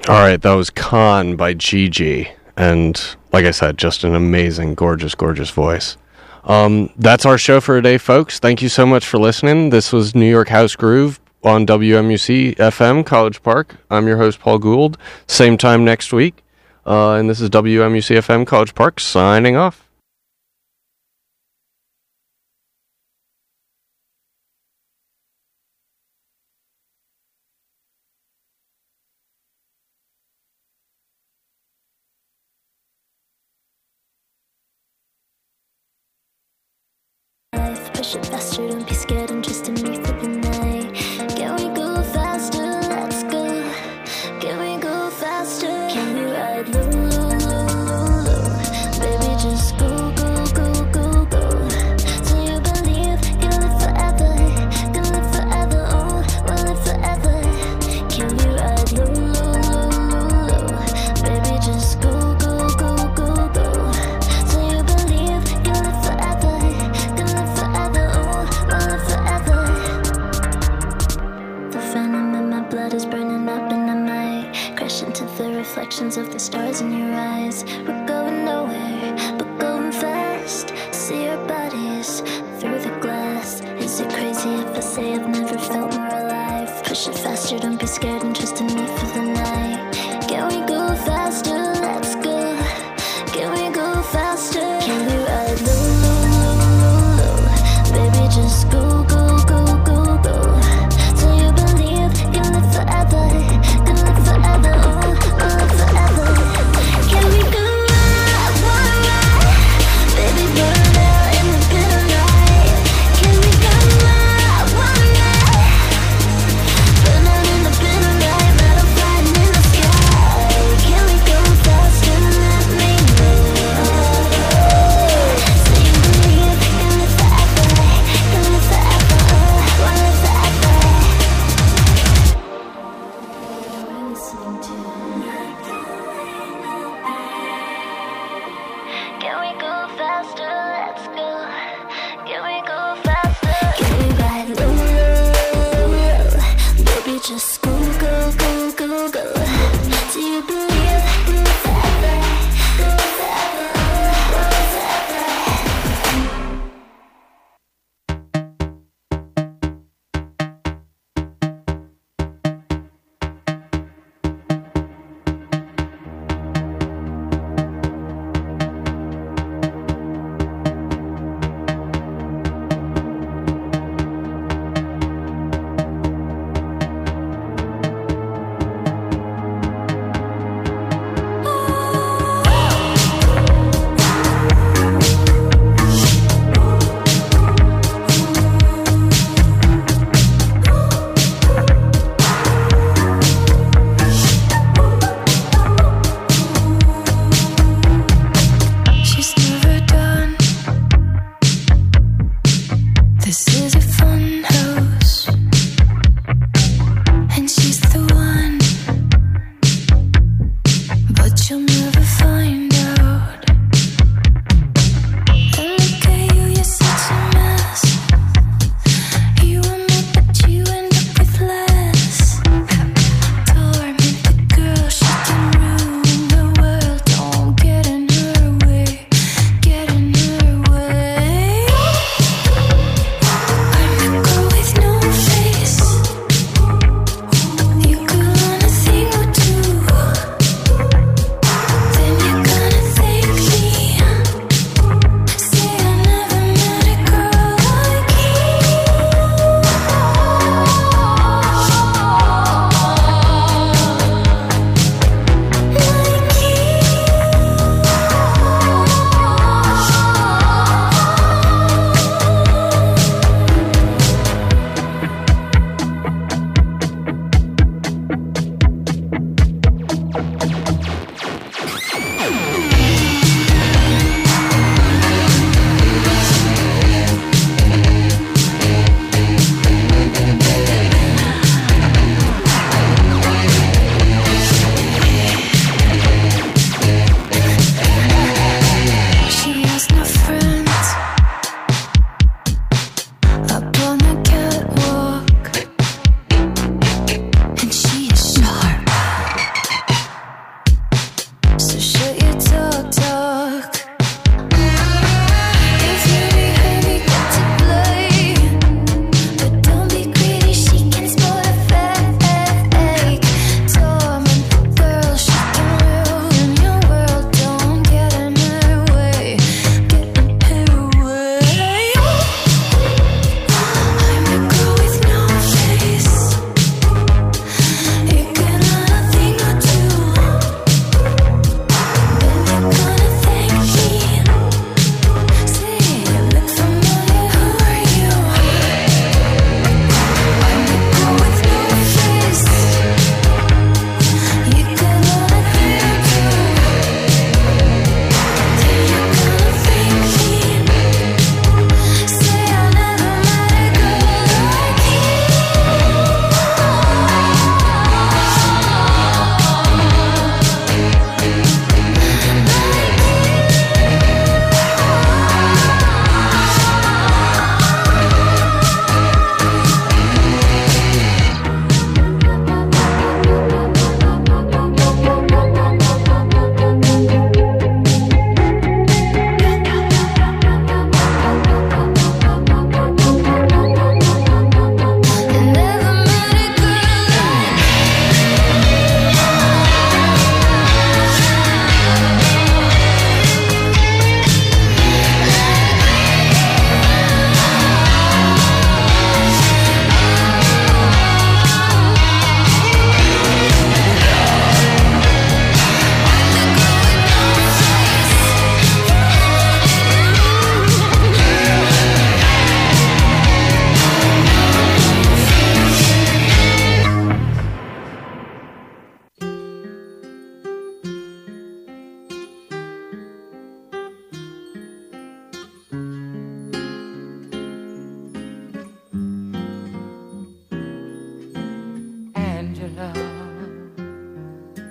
All right, that was Con by Gigi. And like I said, just an amazing, gorgeous, gorgeous voice. That's our show for today, folks. Thank you so much for listening. This was New York House Groove on WMUC FM, College Park. I'm your host, Paul Gould. Same time next week. And this is WMUC FM, College Park, signing off. Push it faster, don't be scared, I'm just a me for the night. Can we go faster? Let's go. Can we go faster? Can we ride low, low, low, low, low? Baby, just go, go, go, go, go. So you believe you live forever, gonna live forever, oh, we'll live forever. Can we ride low, low, low, low, low? Baby, just go, go, go, go, go. So you believe you live forever, gonna live forever, oh, we'll live forever. The venom in my blood is burning up and I might crash into the reflections of the stars in your eyes. We're going nowhere, but going fast. See our bodies through the glass. Is it crazy if I say I've never felt more alive? Push it faster, don't be scared, and trust in me for the night. Can we go faster? Let's go. Can we go faster? Can we ride low, low, low, low, low? Baby, just go, go, go, go, go. So you believe you live forever, gonna live forever, oh, we'll live forever. Can we go ride, one ride? Baby, burn out in the bitter night. Can we go ride, one ride? Burn out in the bitter night, metal flying in the sky. Can we go faster? Let me know. So you believe you live forever, gonna live forever, oh, we'll live forever. You're listening to. Can we go faster? Let's go. Can we go faster? Can we ride low, low, low? Baby, just go, go, go, go, go. Do you believe you live forever? Go forever, go forever.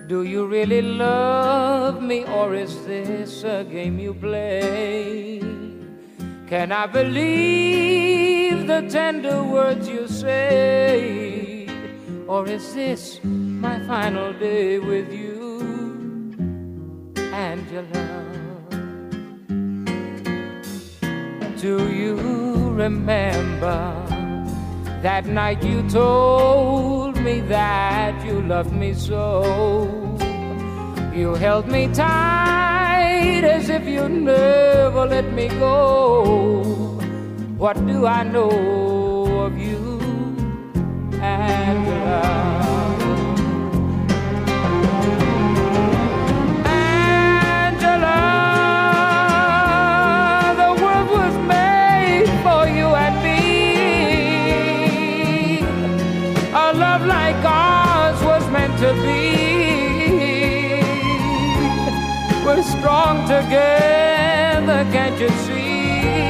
Do you really love me, or is this a game you play? Can I believe the tender words you say, or is this my final day with you, Angela? Do you remember that night you told me that you loved me so? You held me tight as if you'd never let me go. What do I know of you, Angela? Angela, the world was made for you and me. A love like ours was meant to be. We're strong together, can't you see?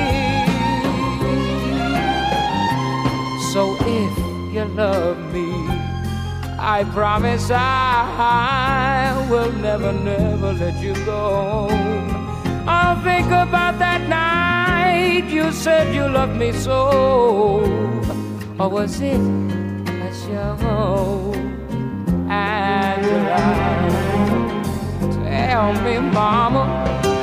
So if you love me, I promise I will never, never let you go. I'll think about that night you said you loved me so. Or was it a show, Angela? Tell me, mama.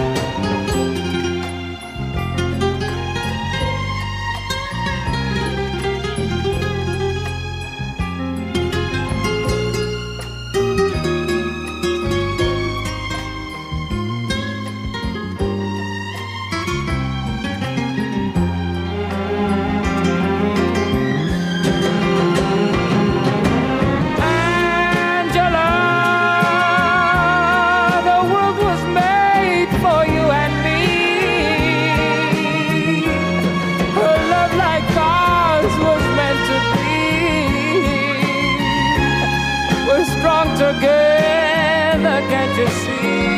Together, can't you see?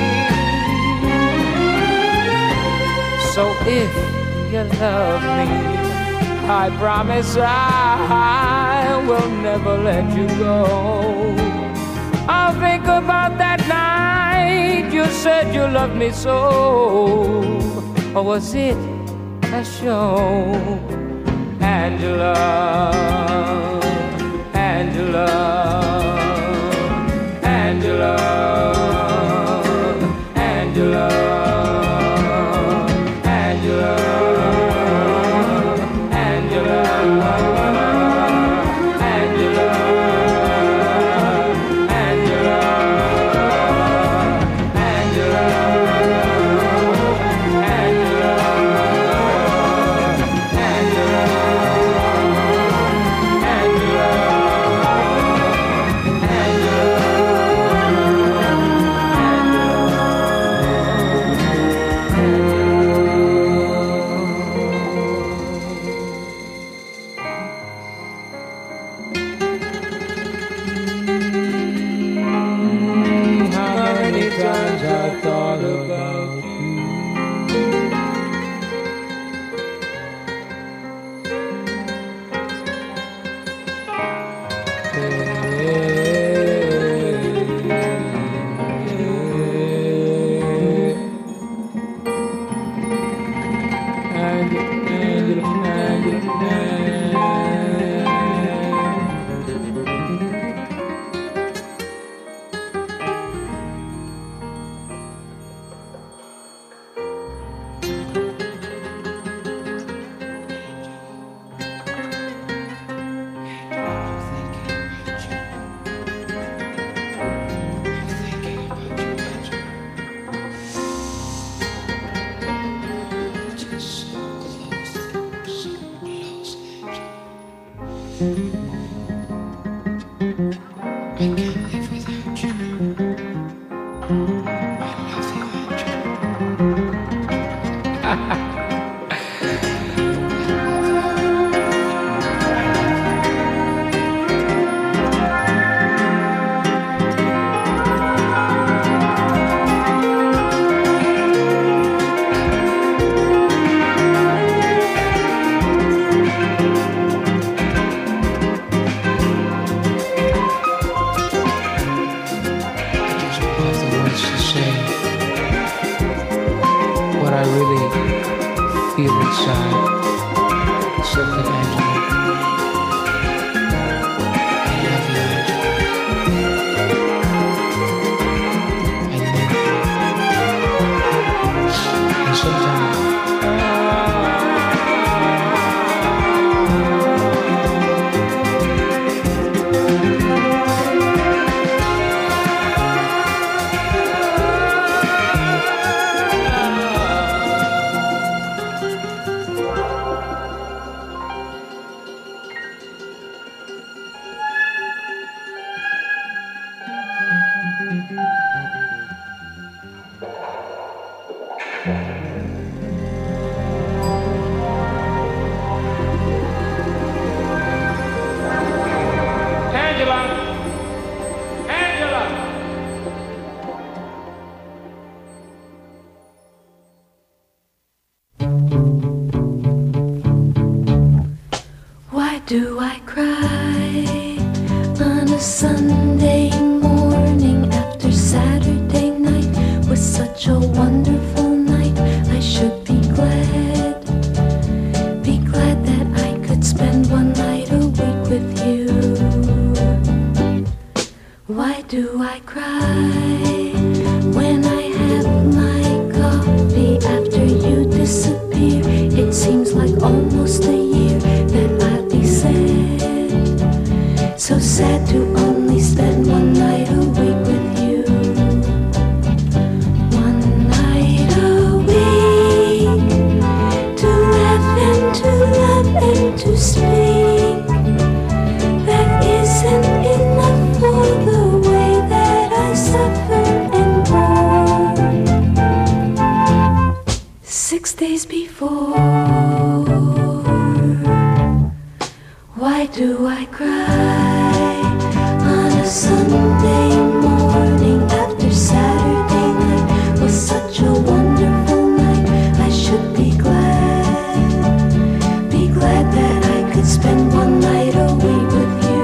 So if you love me, I promise I will never let you go. I'll think about that night you said you loved me so. Or was it a show, Angela? Angela. Angela, Angela, Angela, Angela, Angela, feel inside. Something, Angela. I love you, Angela. I love you. And sometimes Do I cry on a Sunday morning after Saturday night was such a wonderful night? I should be glad that I could spend one night a week with you. Why do I cry when I have my coffee after you disappear? It seems like almost a year that I'll be sad, so sad to only spend one night a week with you. One night a week to laugh and to love and to speak. That isn't enough for the way that I suffer and grow. 6 days before, why do I cry on a Sunday morning after Saturday night was such a wonderful night? I should be glad that I could spend one night a week with you.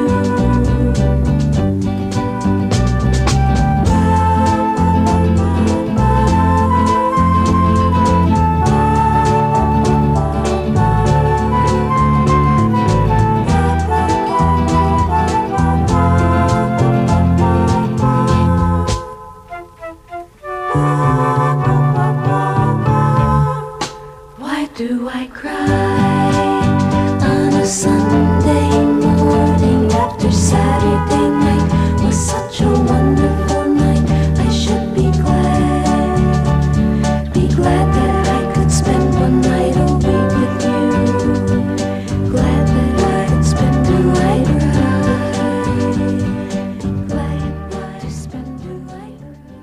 Do I cry on a Sunday morning after Saturday night was such a wonderful night? I should be glad that I could spend one night a week with you. Glad that I could spend a night right. Glad to spend a night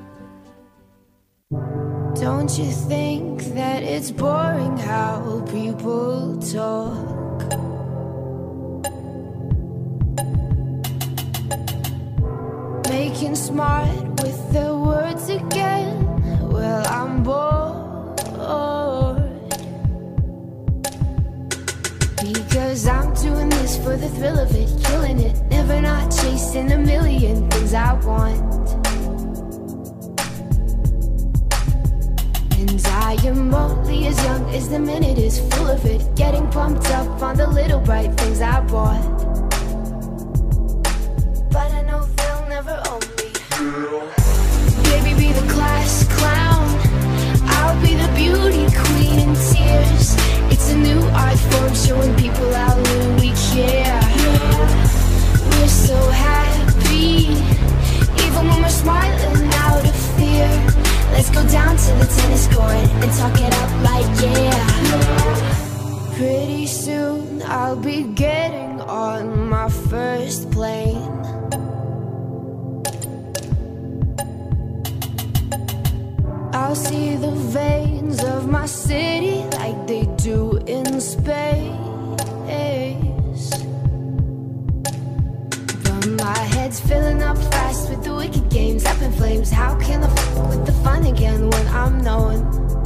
right. Don't you think that it's boring how people talk? Making smart with their words again. Well, I'm bored, because I'm doing this for the thrill of it, killing it, never not chasing a million things I want. I am only as young as the minute is full of it, getting pumped up on the little bright things I bought. But I know they'll never own me. Baby, be the class clown, I'll be the beauty queen in tears. It's a new art form showing people how little we care. We're so happy, even when we're smiling out of fear. Let's go down to the tennis court and talk it up like yeah. Pretty soon I'll be getting on my first plane. I'll see the veins of my city like they do in space. But my head's filling up fast with the wicked games up in flames. How can I f with the fun again when I'm known?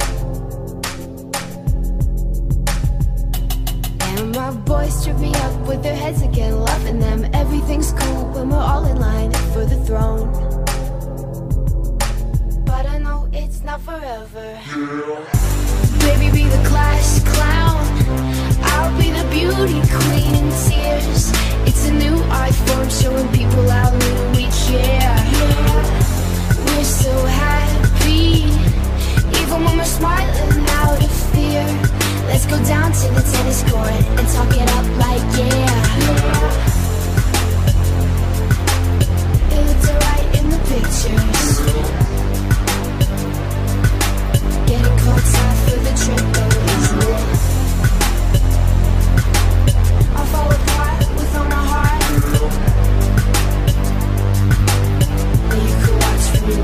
And my boys trip me up with their heads again, loving them. Everything's cool when we're all in line for the throne. But I know it's not forever. Baby, be the class clown, beauty queen in tears. It's a new art form showing people how little we care. We're so happy, even when we're smiling out of fear. Let's go down to the tennis court and talk it up like it looked alright in the pictures. Getting courtside for the trip though, isn't it? I'll fall apart with on a heart. And you could watch from your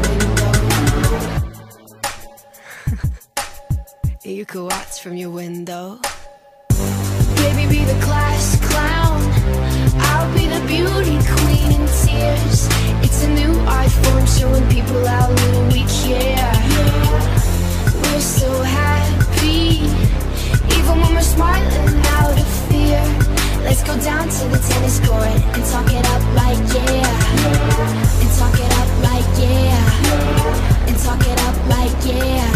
window. You could watch from your window. Baby, be the class clown, I'll be the beauty queen in tears. It's a new art form showing people how little we care. We're so happy, even when we're smiling out of fear. Let's go down to the tennis court and talk it up like and talk it up like and talk it up like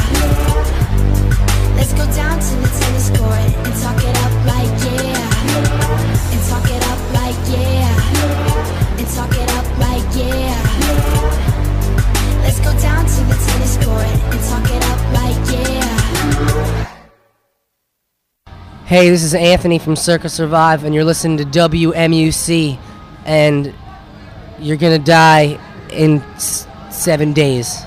Let's go down to the tennis court and talk it up like and talk it up like and talk it up like Let's go down to the tennis court and talk it up like Hey, this is Anthony from Circa Survive, and you're listening to WMUC, and you're gonna die in 7 days.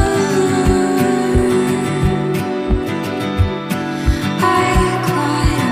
I cried.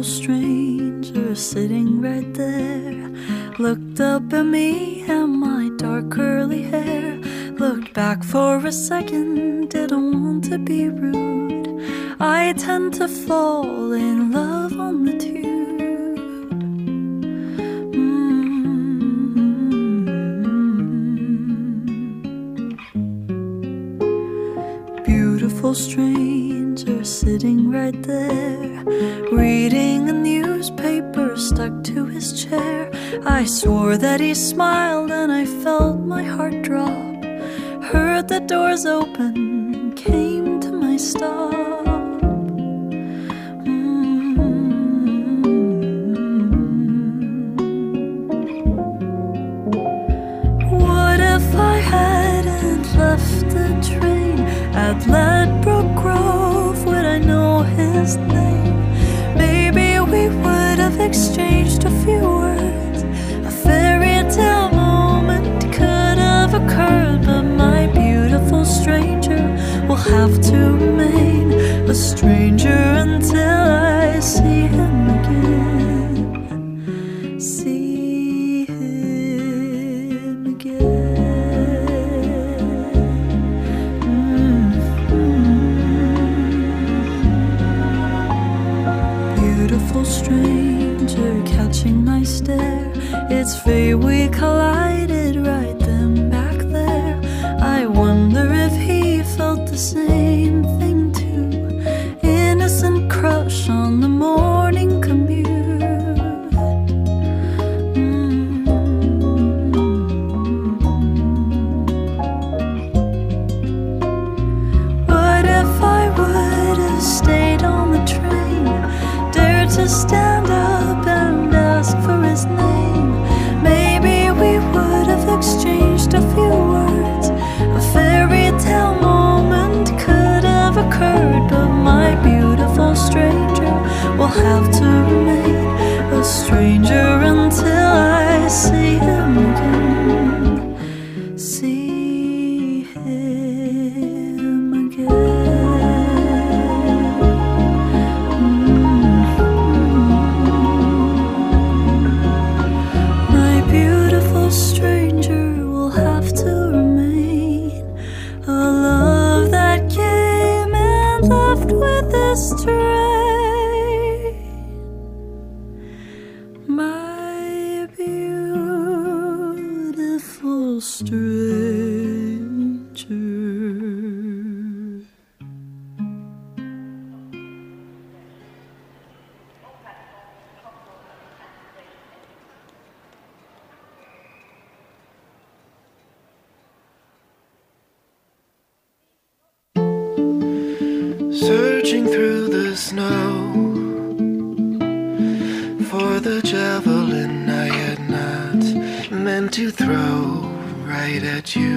beautiful stranger sitting right there looked up at me and my dark curly hair, looked back for a second, didn't want to be rude. I tend to fall in love on the tube. Beautiful stranger sitting right there, reading a newspaper stuck to his chair. I swore that he smiled and I felt my heart drop. Heard the doors open, came to my stop. What if I hadn't left the train at Ledbroke Grove? Would I know his name? Maybe we would have exchanged a few words. A fairy tale moment could have occurred, but my beautiful stranger will have to remain a stranger until I see him again. See him again. Beautiful stranger catching my stare. It's fate we collided right then back there. I wonder if he felt the same thing too. Innocent crush on the morning commute. What if I would have stayed on the train, dared to stand up and ask for his name? Maybe we would have exchanged a few words. A fairy tale moment could have occurred, but my beautiful stranger will have to remain a stranger until I see him again. See him again. My beautiful stranger will have to remain a love that came and left with this train. My beautiful stranger. Searching through the snow for the javelin I had not meant to throw right at you.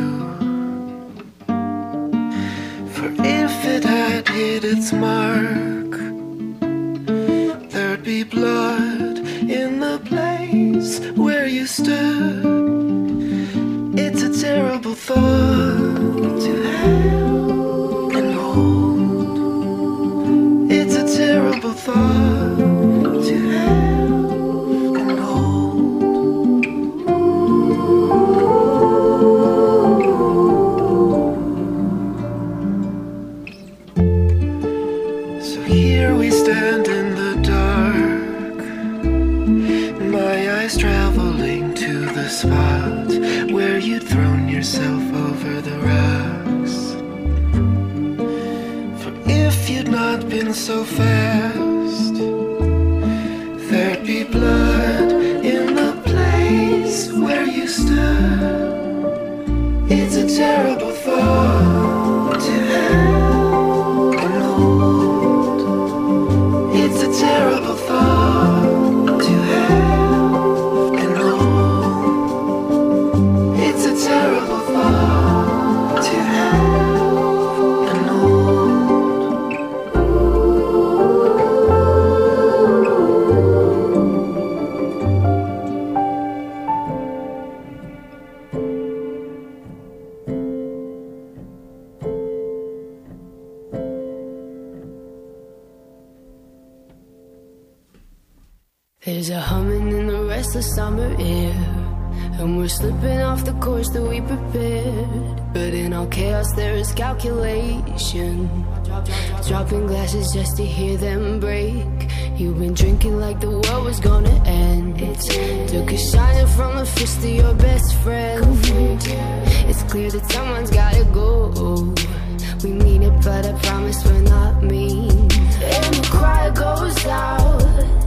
For if it had hit its mark, there'd be blood in the place where you stood. It's a terrible thought to have and hold. It's a terrible thought to have and hold. So here we stand in the dark, my eyes traveling to the spot where you'd thrown yourself over the rocks. For if you'd not been so fast, there'd be blood in the place where you stood. It's a terrible thought to have and hold. It's a terrible thought to have and hold. It's a terrible thought to have and hold. There's a humming in the restless summer air, and we're slipping off the course that we prepared. But in all chaos there is calculation, dropping glasses just to hear them break. You've been drinking like the world was gonna end. Took a shining from the fist of your best friend. It's clear that someone's gotta go. We mean it, but I promise we're not mean. And the cry goes out.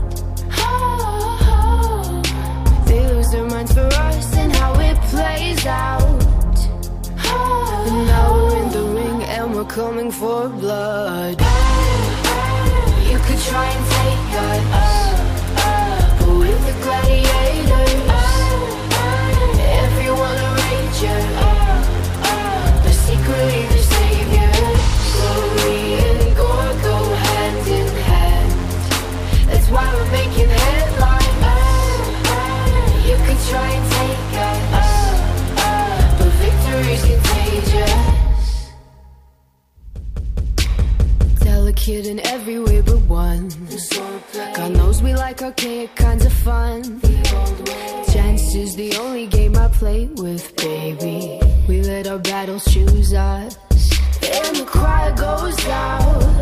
They lose their minds for us and how it plays out. And now we're in the ring and we're coming for blood. You could try and take us, but with the gladiators, everyone a rager, but secretly the savior. Glory and gore go hand in hand. That's why we're making headlines. You could try and take us, but victory's contagious. Delicate in every way but one. God knows we like archaic kinds of fun. Chance is the only game I play with, baby. We let our battles choose us. And the cry goes out.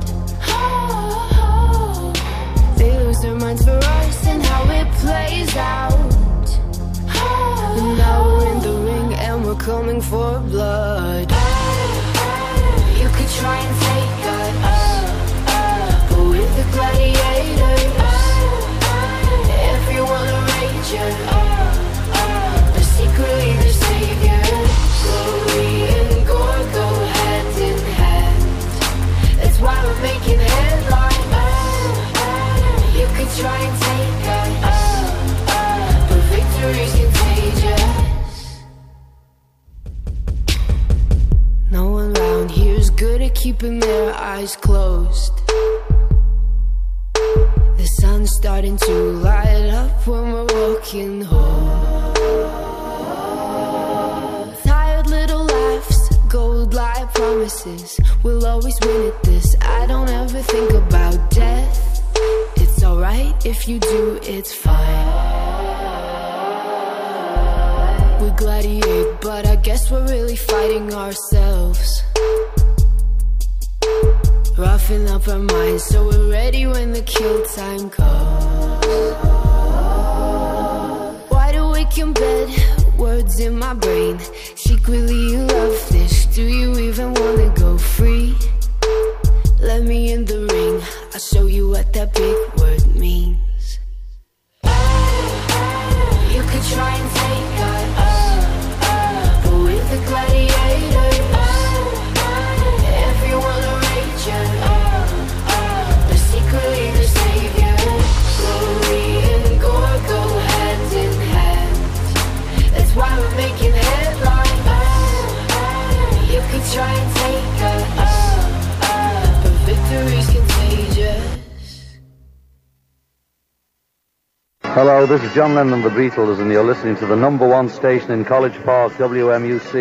They lose their minds for us and how it plays out. And now we're in the ring and we're coming for blood. You could try and take us, but with the gladiators, everyone a rager, but secretly the savior. Glory and gore go hand in hand. That's why we're making headlines. You could try and take us, but victory's contagious. No one round here's good at keeping their eyes closed. The sun's starting to light up when we're walking home. Tired little laughs, gold-like promises. We'll always win at this. I don't ever think about death. It's alright if you do, it's fine. We gladiate, but I guess we're really fighting ourselves. Roughing up our minds so we're ready when the kill time comes. Wide awake in bed, words in my brain. Secretly you love this, do you even wanna go free? Let me in the ring, I'll show you what that big word means. You could try and take us, but with the gladiators, everyone a rager, but secretly the savior. Glory and gore go hand in hand. That's why we're making headlines. You could try and take us, but victory's contagious. Hello, this is John Lennon of the Beatles, and you're listening to the #1 station in College Park, WMUC.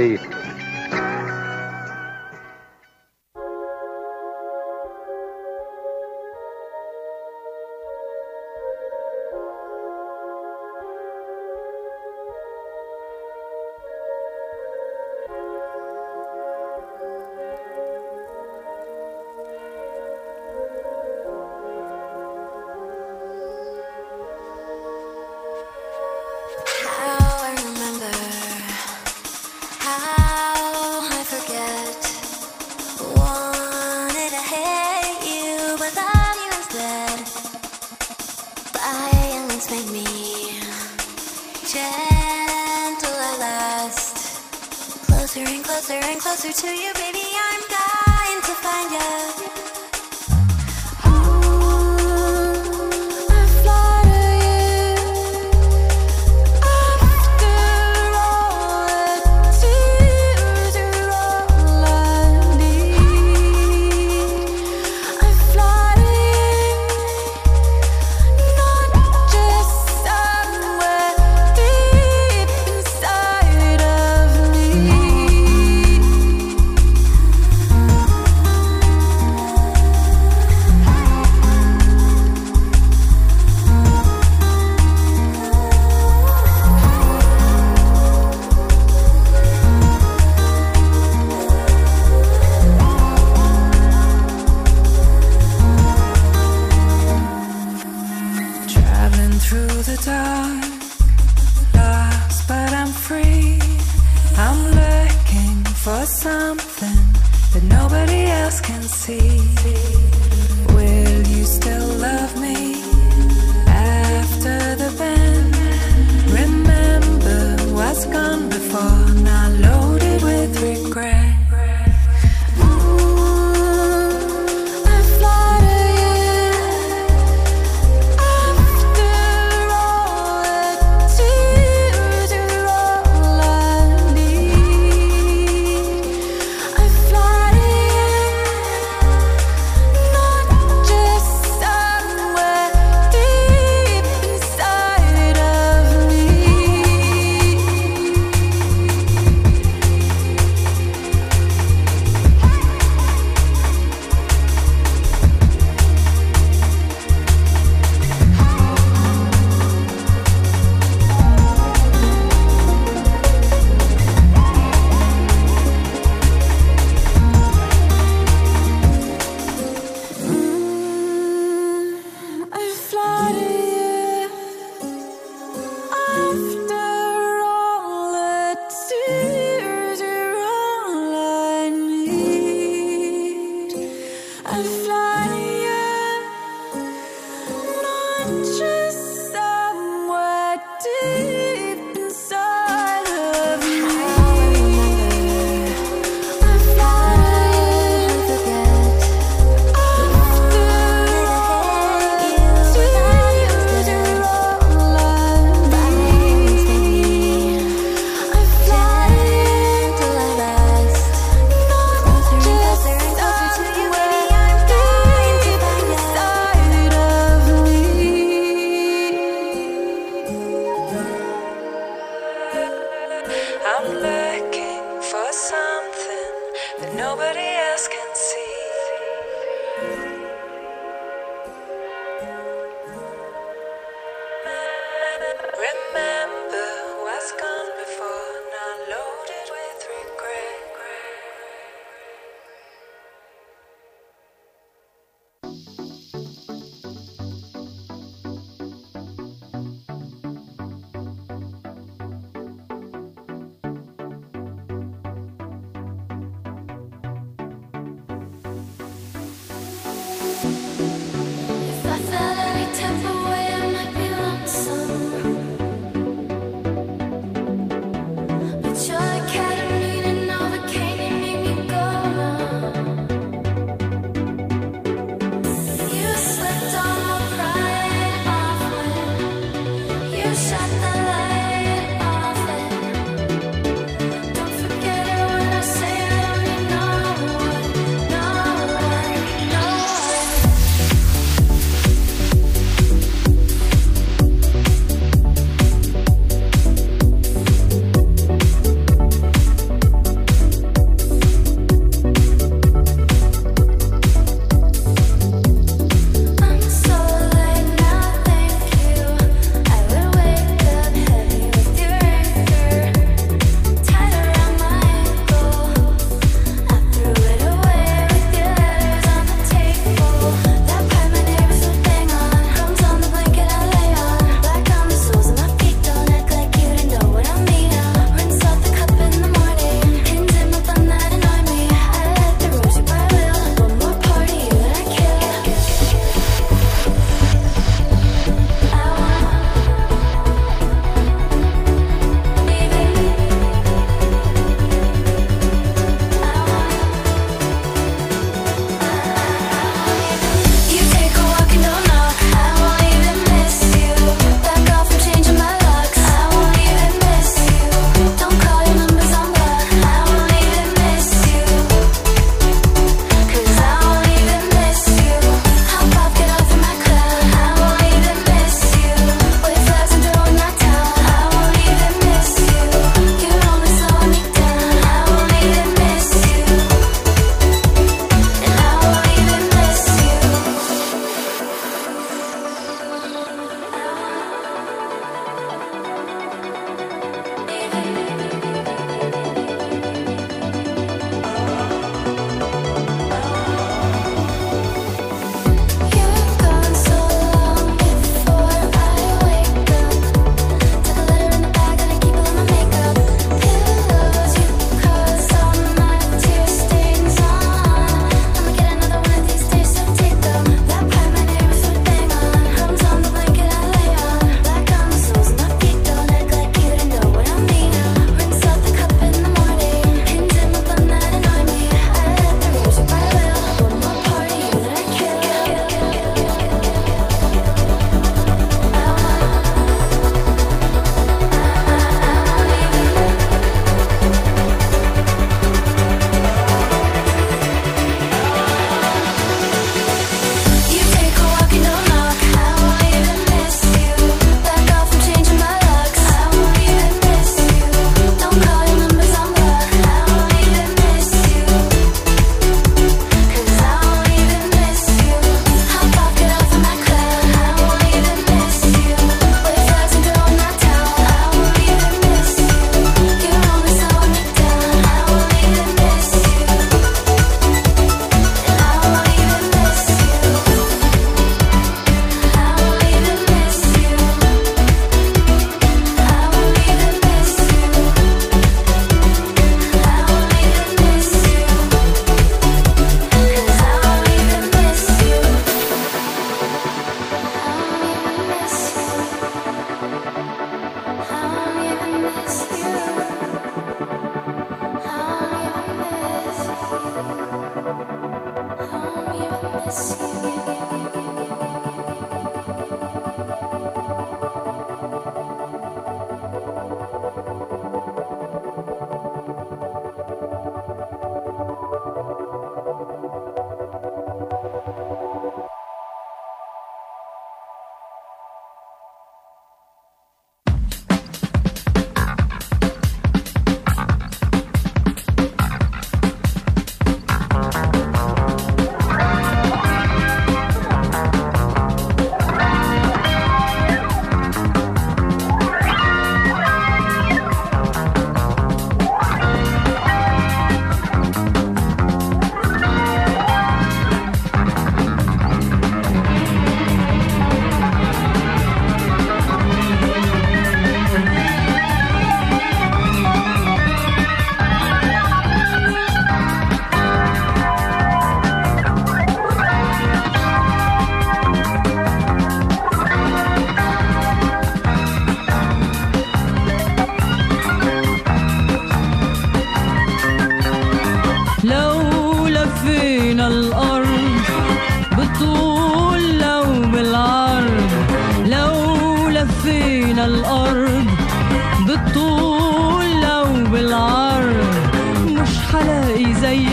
Closer to you, baby, I'm dying to find you.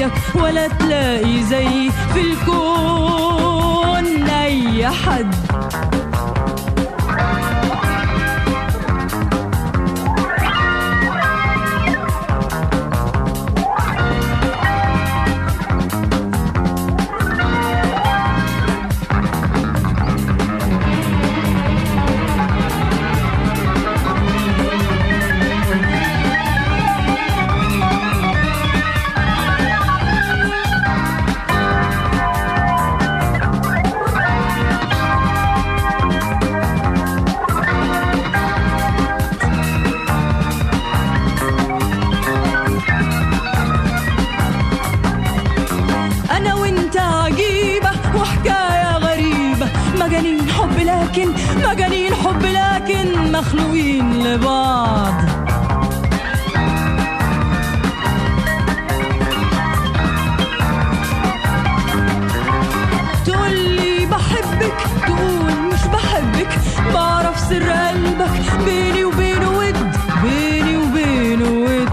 زيك ولا تلاقي زي في الكون أي حد. مجانين حب لكن مخلوقين لبعض. تقولي بحبك تقول مش بحبك، بعرف سر قلبك بيني وبينه ود، بيني وبينه ود.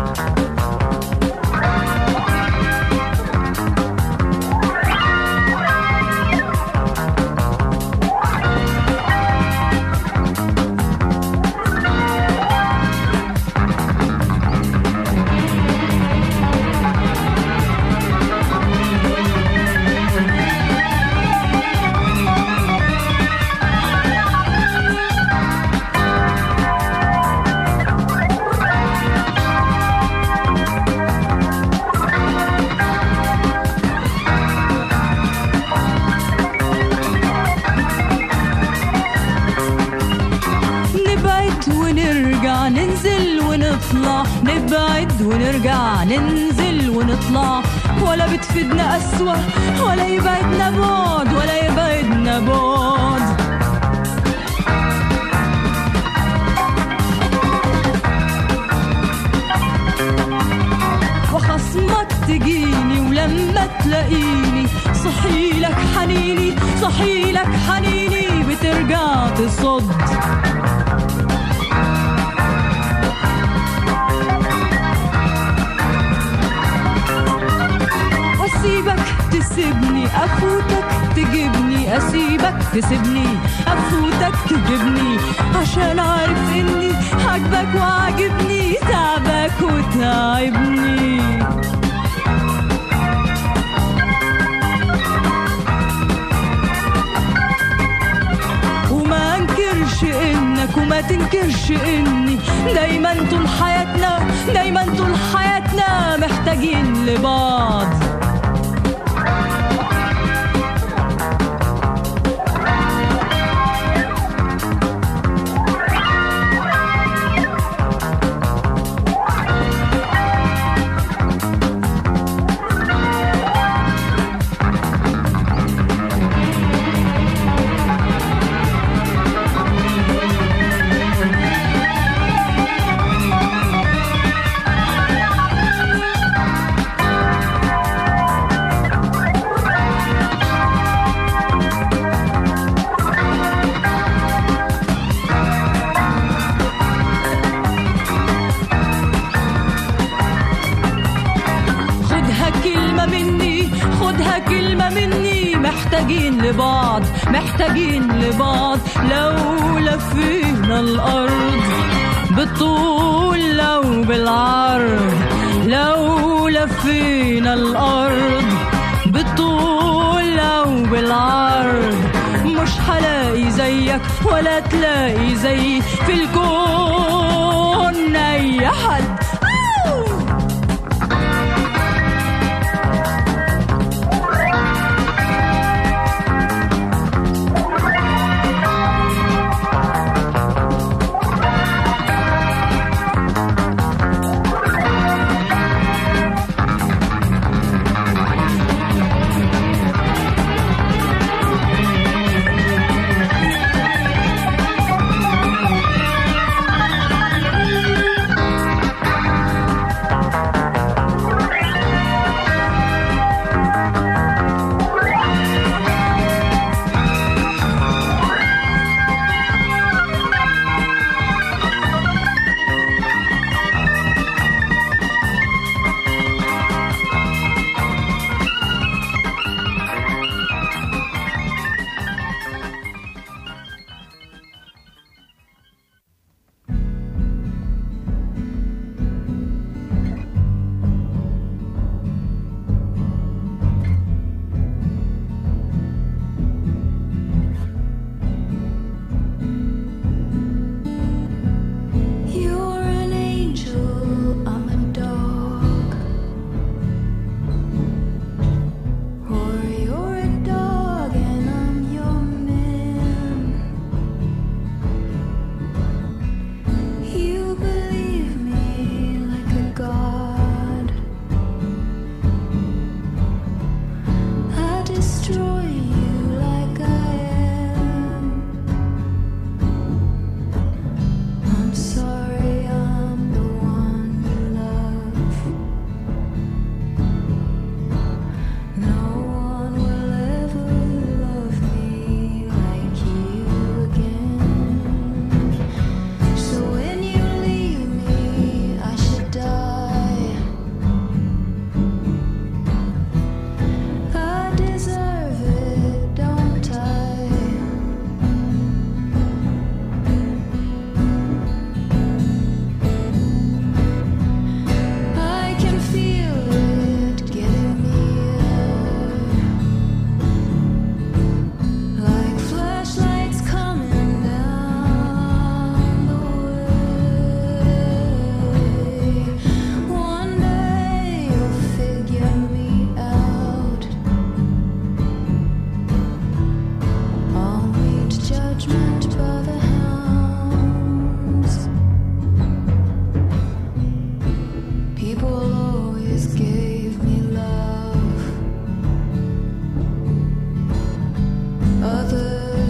نبعد ونرجع ننزل ونطلع، ولا بتفيدنا أسوأ ولا يبعدنا بعد، ولا يبعدنا بعد. وخصمك تجيني ولما تلاقيني صحيلك حنيني، صحيلك حنيني بترجع تصد. أسيبك تسيبني أفوتك تجيبني، أسيبك تسيبني أفوتك تجيبني، عشان عارف إني عاجبك وعاجبني، تعبك وتعبني. وما انكرش إنك وما تنكرش إني دايما طول حياتنا، دايما طول حياتنا محتاجين لبعض. محتاجين لبعض، محتاجين لبعض. لو لفينا الأرض بالطول لو بالعرض، لو لفينا الأرض بالطول لو بالعرض، مش هلاقي زيك ولا تلاقي زي في الكون أي حد.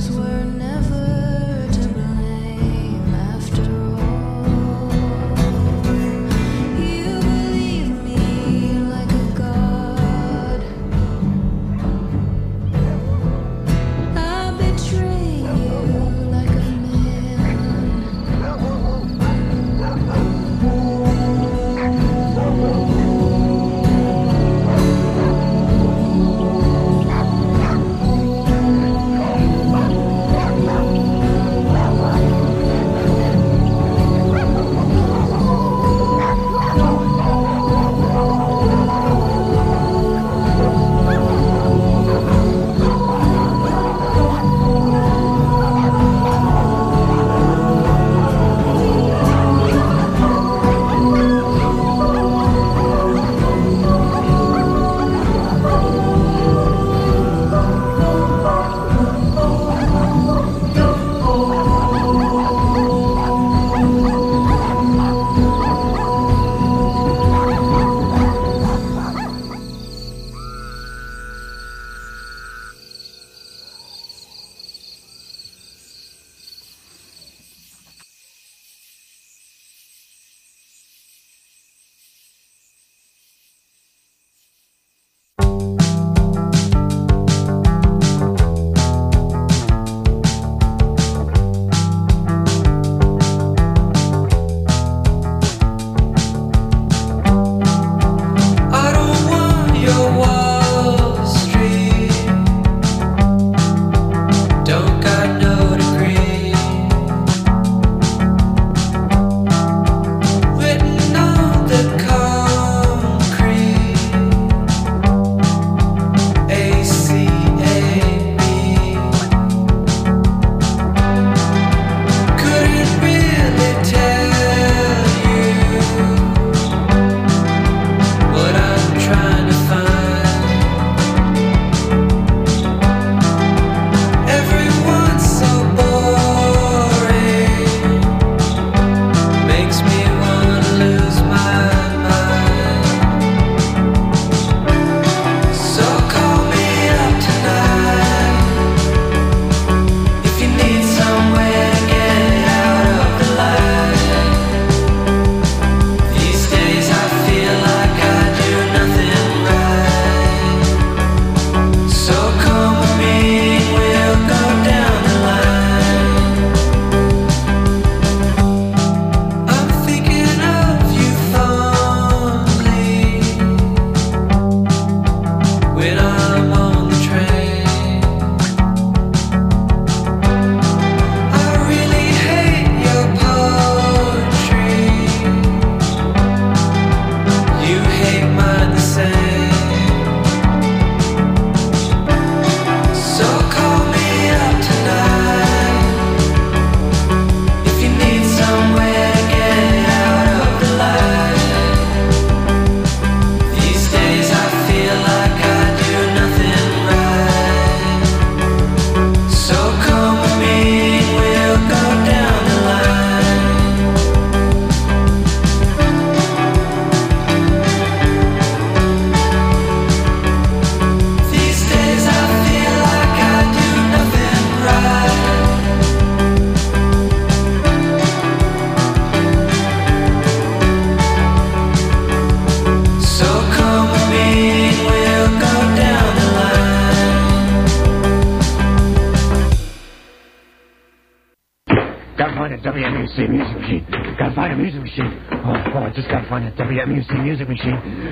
WMUC music machine. Gotta find a music machine. Oh, I just gotta find a WMUC music machine.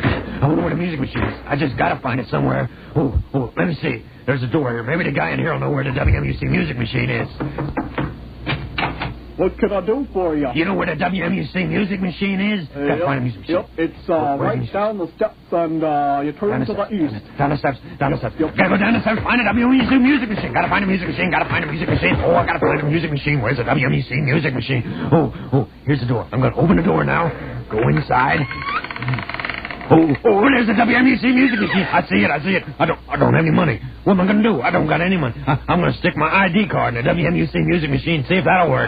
I wonder where the music machine is. I just gotta find it somewhere. Oh, let me see. There's a door here. Maybe the guy in here will know where the WMUC music machine is. What can I do for you? You know where the WMUC music machine is? Gotta find a music machine. Yep, it's right down the steps and you turn to the east. Down the steps. Yep. Gotta go down the steps, find a WMUC music machine. Gotta find a music machine. Oh, I gotta find a music machine. Where's the WMUC music machine? Oh, here's the door. I'm gonna open the door now. Go inside. Oh, there's the WMUC music machine. I see it. I don't have any money. What am I going to do? I don't got any money. I'm going to stick my ID card in the WMUC music machine, see if that'll work.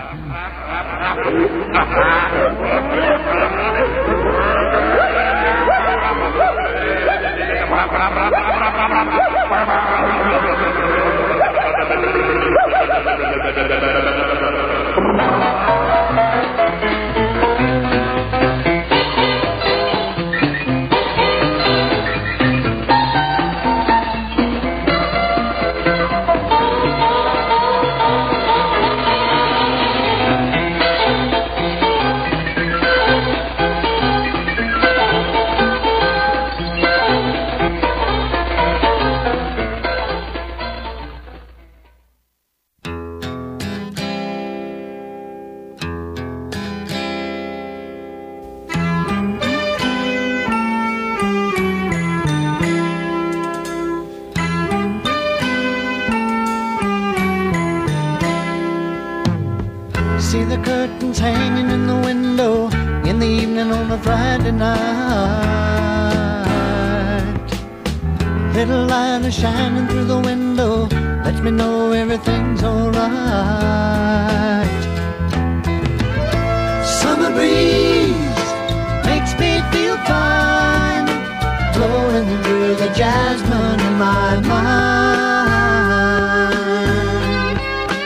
See the curtains hanging in the window in the evening on a Friday night. Little light is shining through the window, lets me know everything's alright. Summer breeze makes me feel fine, blowing through the jasmine in my mind.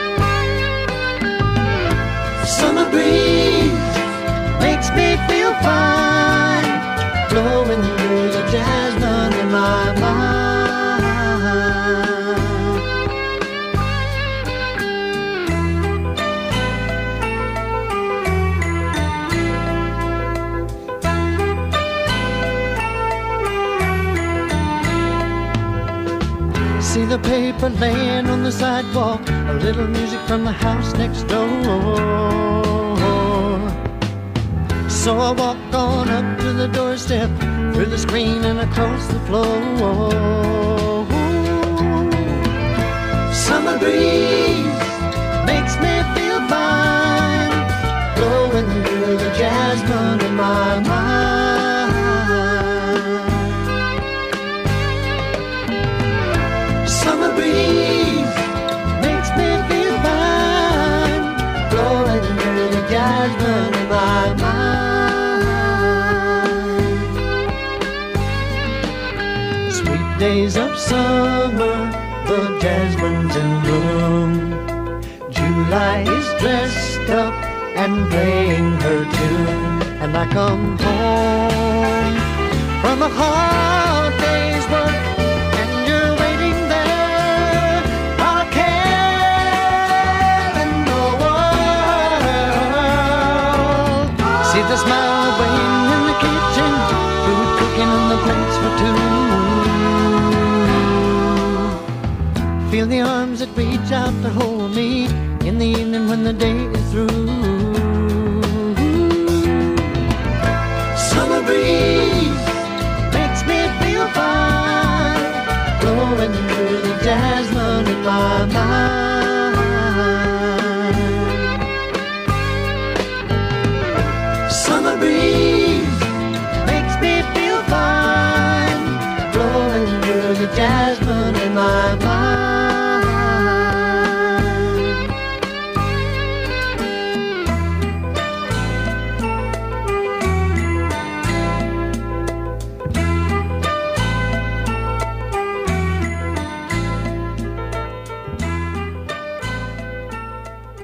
Summer breeze makes me feel fine, blowing through the jasmine in my mind. See the paper laying on the sidewalk, a little music from the house next door. So I walk on up to the doorstep, through the screen and across the floor. Summer breeze makes me feel fine, blowing through the jasmine in my mind. Summer breeze makes me feel fine, blowing through the jasmine in my mind. Sweet days of summer, the jasmine's in bloom. July is dressed up and playing her tune, and I come home from a hard day's work. See the smile waiting in the kitchen, food cooking on the plates for two. Feel the arms that reach out to hold me in the evening when the day is through. Summer breeze makes me feel fine, blowing through the jasmine in my mind. Summer breeze makes me feel fine, blowing through the jasmine in my mind.